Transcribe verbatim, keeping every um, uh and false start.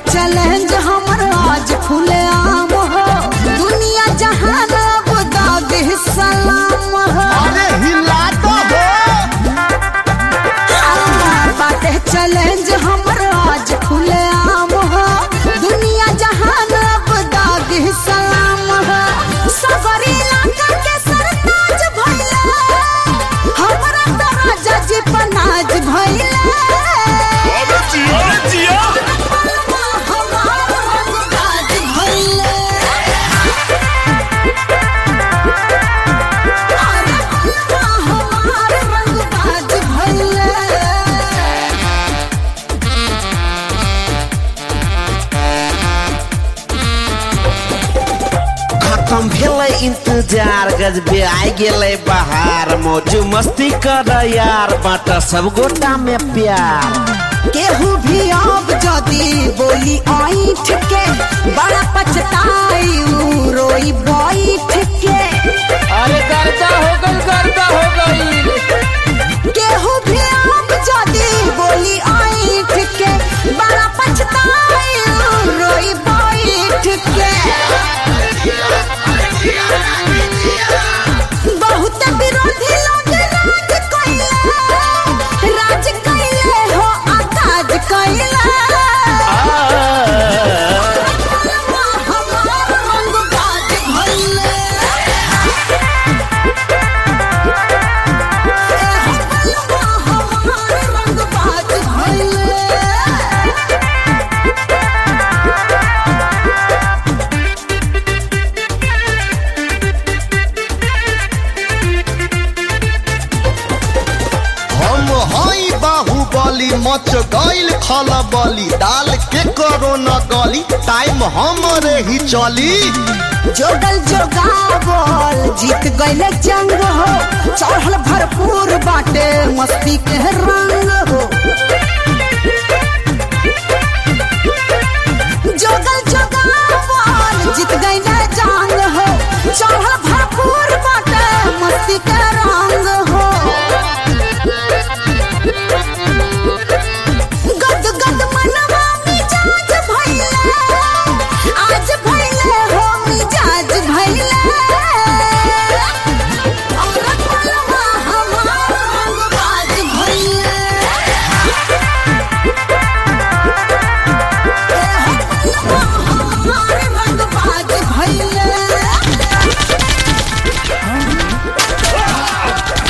Challenge हमर आज खुले आम हो, दुनिया जहान अब दाद सलाम हो। अरे हिला तो हो बाटे चैलेंज हमर आज खुले आम हो, दुनिया जहान अब दाद सलाम हो। सगरी इलाका के सरताज भइले, हमरा तो राजा जी पनाज भइले। खत्म भेलै इंतजार, गजबे आई गेलै बहार। मौज मस्ती कर यार, बाटा सब गोटा में प्यार। केहू भी अब जदी बोली ऐठ के, बड़ा पछताई उ रोई बैठ के। अरे गर्दा हो गई गर्दा हो गई। केहू भी अब जदी बोली ऐठ के, बड़ा पछताई उ रोई बैठ के। बहुत विरोधी लोग राज कइले, राज कइले हो आकाज कइले। हमार रंग बाज भइले, हमार रंग बाज भइले। हम हई बाहुबली, मच गईल खलबली। दाल के करो न गली, टाइम हमरे ही चली। जोगल जोगावल जीत गईले जंग हो, चढ़ल भरपूर बाटे मस्ती के रंग हो।